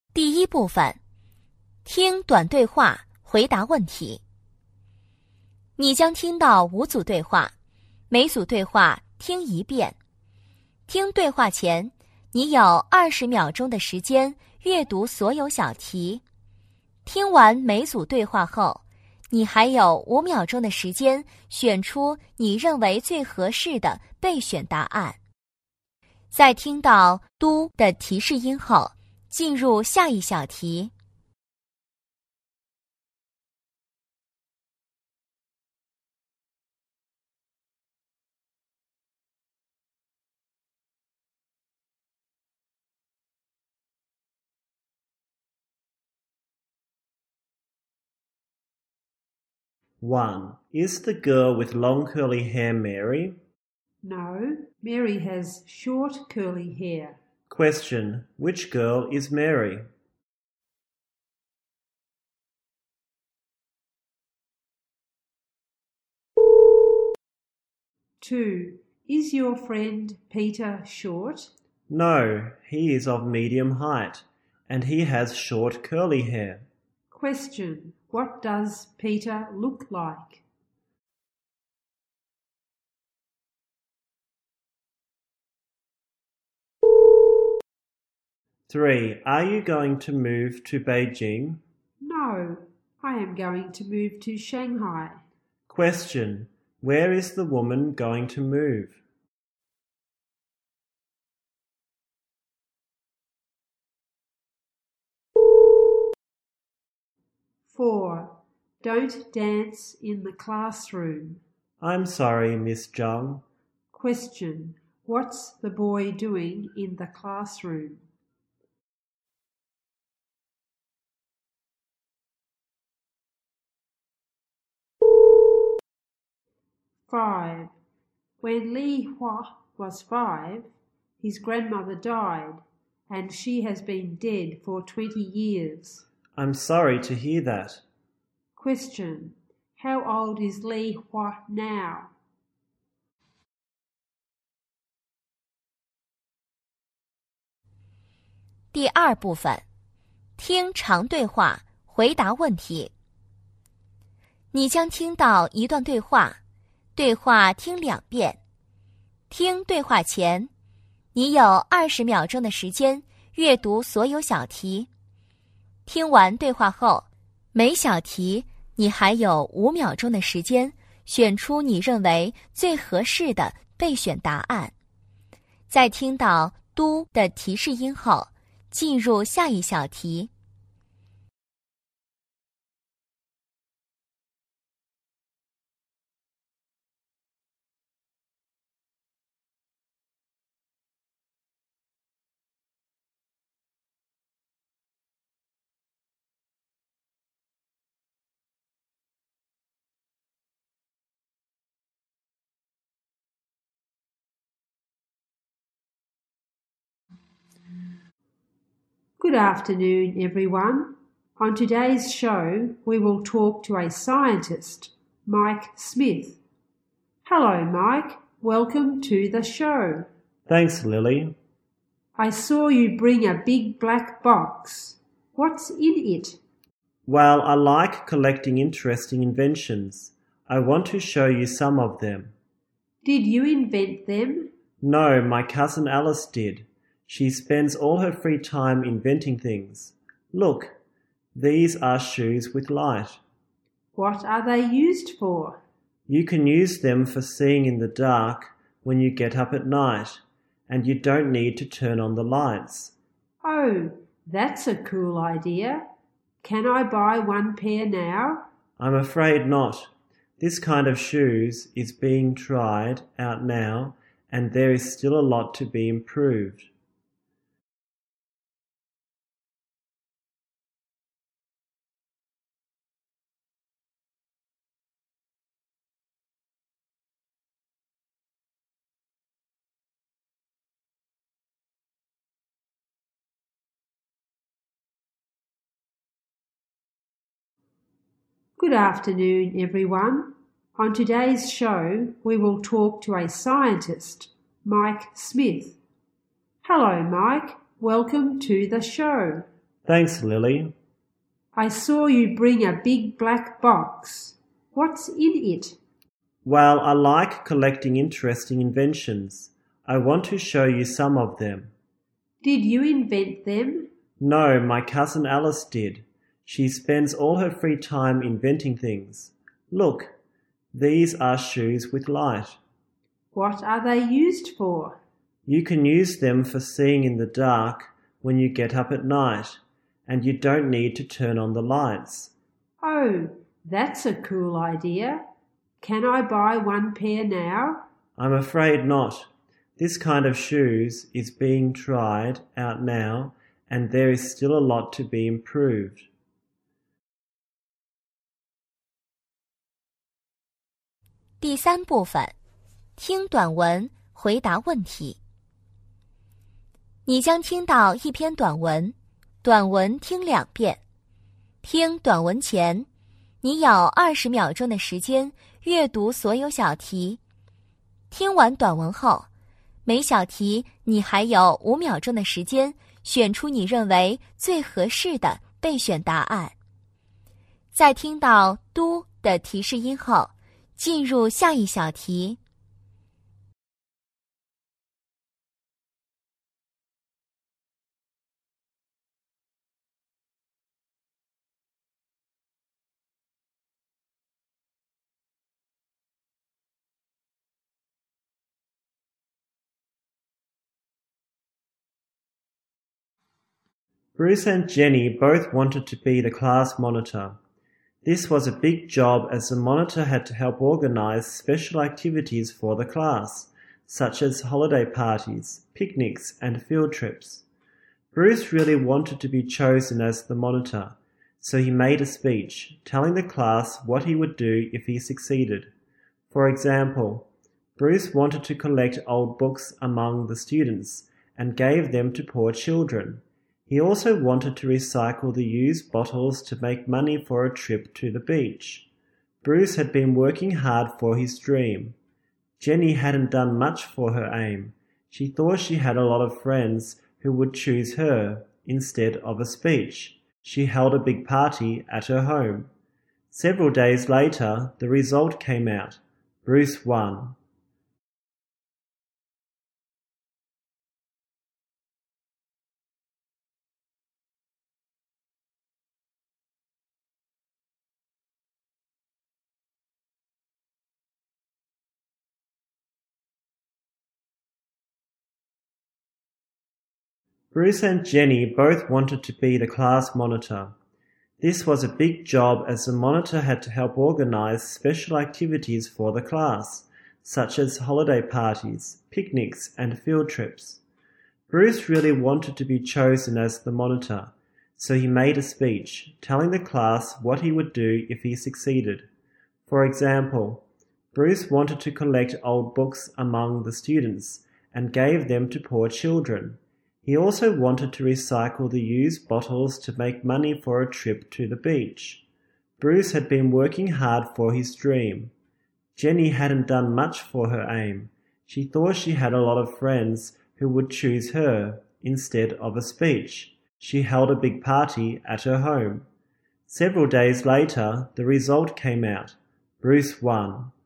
第一部分，听短对话，回答问题。你将听到5组对话，每组对话听1遍。听对话前，你有20秒钟的时间阅读所有小题。听完每组对话后，你还有5秒钟的时间选出你认为最合适的备选答案。在听到“嘟”的提示音后，进入下一小题。 1. Is the girl with long curly hair Mary? No, Mary has short curly hair. Question. Which girl is Mary? Two, is your friend Peter short? No, he is of medium height, and he has short curly hair. Question, what does Peter look like? Three. Are you going to move to Beijing? No, I am going to move to Shanghai. Question. Where is the woman going to move? Four, don't dance in the classroom. I'm sorry, Miss Zhang. Question, what's the boy doing in the classroom? Five, when Li Hua was 5, his grandmother died, and she has been dead for 20 years. I'm sorry to hear that. Question, how old is Li Hua now? 第二部分，听长对话，回答问题。你将听到一段对话，对话听2遍。听对话前，你有20秒钟的时间阅读所有小题。听完对话后，每小题你还有5秒钟的时间选出你认为最合适的备选答案。在听到“嘟”的提示音后，进入下一小题。 Good afternoon, everyone. On today's show, we will talk to a scientist, Mike Smith. Hello, Mike. Welcome to the show. Thanks, Lily. I saw you bring a big black box. What's in it? Well, I like collecting interesting inventions. I want to show you some of them. Did you invent them? No, my cousin Alice did. She spends all her free time inventing things. Look, these are shoes with light. What are they used for? You can use them for seeing in the dark when you get up at night, and you don't need to turn on the lights. Oh, that's a cool idea. Can I buy one pair now? I'm afraid not. This kind of shoes is being tried out now, and there is still a lot to be improved. Good afternoon, everyone. On today's show, we will talk to a scientist, Mike Smith. Hello, Mike. Welcome to the show. Thanks, Lily. I saw you bring a big black box. What's in it? Well, I like collecting interesting inventions. I want to show you some of them. Did you invent them? No, my cousin Alice did. She spends all her free time inventing things. Look, these are shoes with light. What are they used for? You can use them for seeing in the dark when you get up at night, and you don't need to turn on the lights. Oh, that's a cool idea. Can I buy one pair now? I'm afraid not. This kind of shoes is being tried out now, and there is still a lot to be improved. 第三部分，听短文，回答问题。你将听到一篇短文，短文听2遍。听短文前，你有20秒钟的时间阅读所有小题。听完短文后，每小题你还有5秒钟的时间选出你认为最合适的备选答案。在听到“嘟”的提示音后，进入下一小题。 Bruce and Jenny both wanted to be the class monitor. This was a big job as the monitor had to help organize special activities for the class, such as holiday parties, picnics, and field trips. Bruce really wanted to be chosen as the monitor, so he made a speech telling the class what he would do if he succeeded. For example, Bruce wanted to collect old books among the students and gave them to poor children. He also wanted to recycle the used bottles to make money for a trip to the beach. Bruce had been working hard for his dream. Jenny hadn't done much for her aim. She thought she had a lot of friends who would choose her instead of a speech. She held a big party at her home. Several days later, the result came out. Bruce won. Bruce and Jenny both wanted to be the class monitor. This was a big job as the monitor had to help organize special activities for the class, such as holiday parties, picnics, and field trips. Bruce really wanted to be chosen as the monitor, so he made a speech telling the class what he would do if he succeeded. For example, Bruce wanted to collect old books among the students and gave them to poor children. He also wanted to recycle the used bottles to make money for a trip to the beach. Bruce had been working hard for his dream. Jenny hadn't done much for her aim. She thought she had a lot of friends who would choose her instead of a speech. She held a big party at her home. Several days later, the result came out. Bruce won.